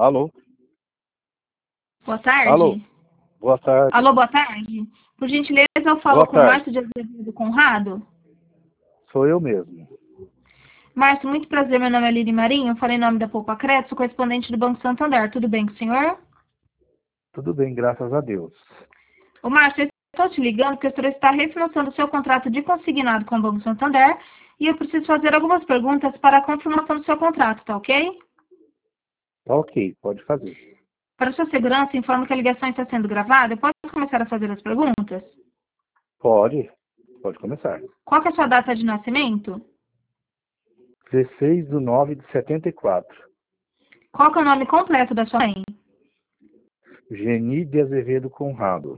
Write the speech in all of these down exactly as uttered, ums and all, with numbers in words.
Alô? Boa tarde. Alô? Boa tarde. Alô, boa tarde. Por gentileza, eu falo Boa com o tarde. Márcio de Azevedo Conrado. Sou eu mesmo. Márcio, muito prazer. Meu nome é Lili Marinho. Eu falei em nome da Poupa Crédito, sou correspondente do Banco Santander. Tudo bem com o senhor? Tudo bem, graças a Deus. Ô, Márcio, eu estou te ligando porque o senhor está refinanciando o seu contrato de consignado com o Banco Santander e eu preciso fazer algumas perguntas para a confirmação do seu contrato, tá ok? Tá ok, pode fazer. Para sua segurança, informo que a ligação está sendo gravada. Eu posso começar a fazer as perguntas? Pode, pode começar. Qual que é a sua data de nascimento? dezesseis de nove de setenta e quatro. Qual que é o nome completo da sua mãe? Geni de Azevedo Conrado.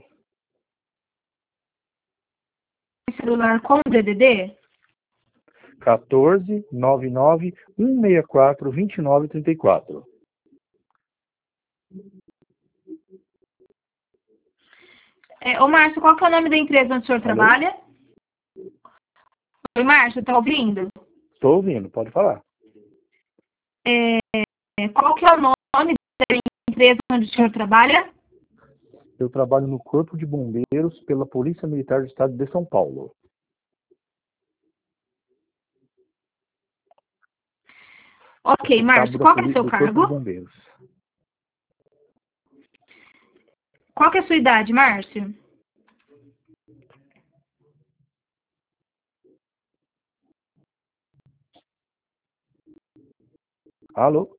Celular com D D D? quatorze, nove nove, um seis quatro, vinte e nove, trinta e quatro. É, ô, Márcio, qual que é o nome da empresa onde o senhor Alô? trabalha? Oi, Márcio, tá ouvindo? Estou ouvindo, pode falar. É, qual que é o nome da empresa onde o senhor trabalha? Eu trabalho no Corpo de Bombeiros pela Polícia Militar do Estado de São Paulo. Ok, O Márcio, cabo da qual que é o poli- seu do Corpo de cargo? Bombeiros. Qual que é a sua idade, Márcio? Alô?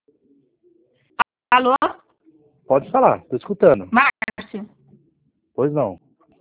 Alô? Pode falar, estou escutando. Márcio? Pois não.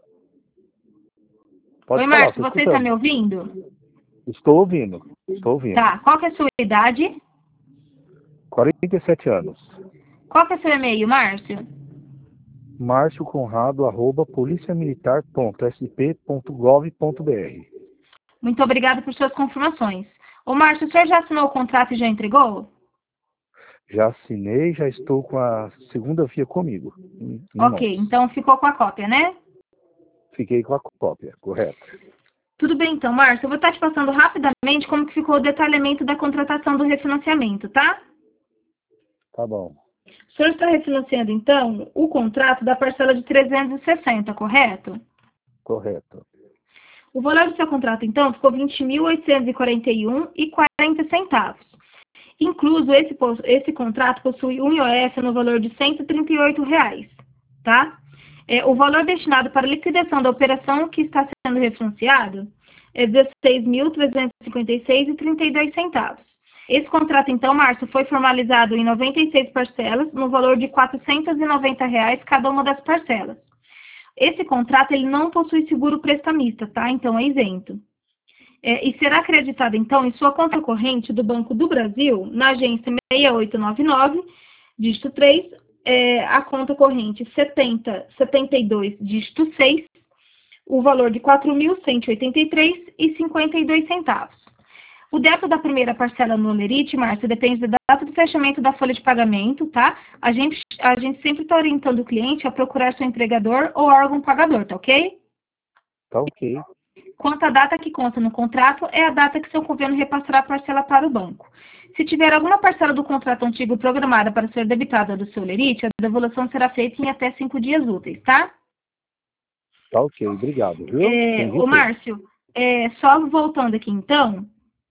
Pode Oi, falar, Márcio, estou você está me escutando. ouvindo? Estou ouvindo, estou ouvindo. Tá, qual que é a sua idade? quarenta e sete anos. Qual que é o seu e-mail, Márcio? Márcio Conrado, arroba policiamilitar ponto s p ponto gov ponto b r. Muito obrigada por suas confirmações. Ô, Márcio, o senhor já assinou o contrato e já entregou? Já assinei, já estou com a segunda via comigo, em, em Ok, mãos. então ficou com a cópia, né? Fiquei com a cópia, correto. Tudo bem, então, Márcio, eu vou estar te passando rapidamente como que ficou o detalhamento da contratação do refinanciamento, tá? Tá bom, O senhor está refinanciando, então, o contrato da parcela de trezentos e sessenta, correto? correto. O valor do seu contrato, então, ficou vinte mil oitocentos e quarenta e um reais e quarenta centavos. Incluso, esse, esse contrato possui um I O F no valor de cento e trinta e oito reais, tá? É, o valor destinado para liquidação da operação que está sendo refinanciado é dezesseis mil trezentos e cinquenta e seis reais e trinta e dois centavos. Esse contrato, então, Márcio, foi formalizado em noventa e seis parcelas, no valor de quatrocentos e noventa reais cada uma das parcelas. Esse contrato ele não possui seguro prestamista, tá? Então, é isento. É, e será acreditado, então, em sua conta corrente do Banco do Brasil, na agência seis oito nove nove, dígito três, é, a conta corrente setenta setenta e dois, dígito seis, o valor de quatro mil cento e oitenta e três reais e cinquenta e dois centavos. O débito da primeira parcela no Lerite, Márcio, depende da data do fechamento da folha de pagamento, tá? A gente, a gente sempre está orientando o cliente a procurar seu empregador ou órgão pagador, tá ok? Tá ok. Quanto à data que consta no contrato, é a data que seu governo repassará a parcela para o banco. Se tiver alguma parcela do contrato antigo programada para ser debitada do seu Lerite, a devolução será feita em até cinco dias úteis, tá? Tá ok, obrigado, viu? É, Entendi ô, tudo. Márcio, é, só voltando aqui, então,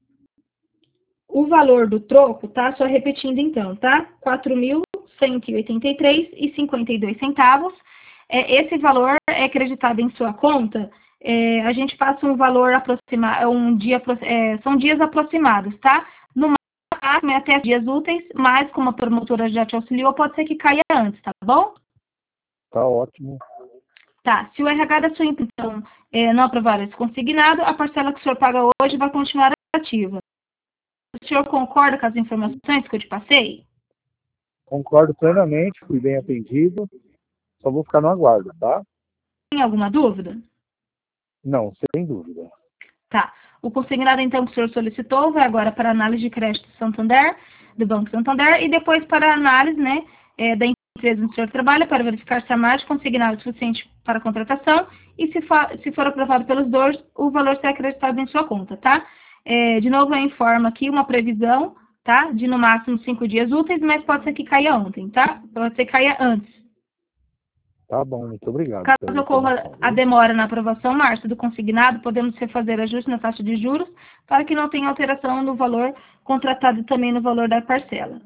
o valor do troco, tá? Só repetindo, então, tá? quatro mil cento e oitenta e três reais e cinquenta e dois centavos. É, esse valor é acreditado em sua conta. É, a gente passa um valor aproximado, um dia, é, são dias aproximados, tá? No máximo, é até dias úteis, mas como a promotora já te auxiliou, pode ser que caia antes, tá bom? Tá ótimo. Tá, se o R H da sua empresa, então, é, não aprovar esse consignado, a parcela que o senhor paga hoje vai continuar ativa. O senhor concorda com as informações que eu te passei? Concordo plenamente, fui bem atendido. Só vou ficar no aguardo, tá? Tem alguma dúvida? Não, sem dúvida. Tá. O consignado, então, que o senhor solicitou vai agora para a análise de crédito do Santander, do Banco Santander, e depois para a análise, né, é, da empresa onde o senhor trabalha, para verificar se há margem consignado suficiente para a contratação, e se for, se for aprovado pelos dois, o valor será acreditado em sua conta, tá? É, de novo, eu informo aqui uma previsão, tá? De no máximo cinco dias úteis, mas pode ser que caia ontem, tá? Pode ser que caia antes. Tá bom, muito obrigado Caso pela ocorra informação. a Viu? demora na aprovação, Márcio, do consignado, podemos refazer ajuste na taxa de juros para que não tenha alteração no valor contratado e também no valor da parcela.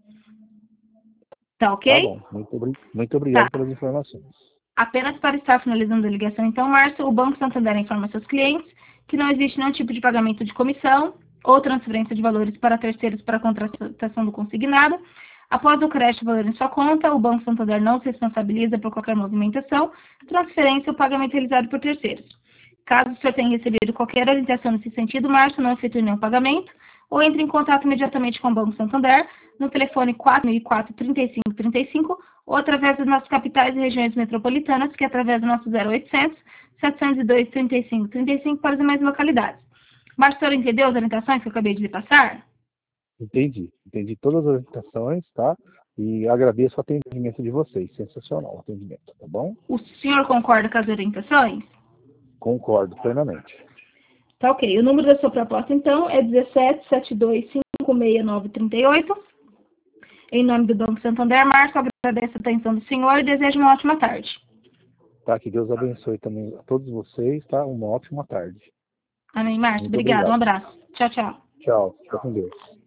Tá ok? Tá bom, muito, obri- muito obrigado Tá. pelas informações. Apenas para estar finalizando a ligação, então, Márcio, o Banco Santander informa seus clientes que não existe nenhum tipo de pagamento de comissão ou transferência de valores para terceiros para a contratação do consignado. Após o crédito valor em sua conta, o Banco Santander não se responsabiliza por qualquer movimentação, transferência ou pagamento realizado por terceiros. Caso o senhor tenha recebido qualquer orientação nesse sentido, Márcio, não efetue nenhum pagamento ou entre em contato imediatamente com o Banco Santander no telefone quatro mil e quatro, trinta e cinco trinta e cinco ou através das nossas capitais e regiões metropolitanas, que é através do nosso zero oitocentos, setecentos e dois, trinta e cinco trinta e cinco para as demais localidades. Márcio, o senhor entendeu as orientações que eu acabei de lhe passar? Entendi, entendi todas as orientações, tá? E agradeço o atendimento de vocês, sensacional o atendimento, tá bom? O senhor concorda com as orientações? Concordo plenamente. Tá ok. O número da sua proposta, então, é dezessete, setenta e dois, cinquenta e nove, trinta e oito. Em nome do Banco Santander, Márcio, agradeço a atenção do senhor e desejo uma ótima tarde. Tá, que Deus abençoe também a todos vocês, tá? Uma ótima tarde. Amém, Márcio. Muito Obrigada. Um obrigado. abraço. Tchau, tchau. Tchau, fica com Deus.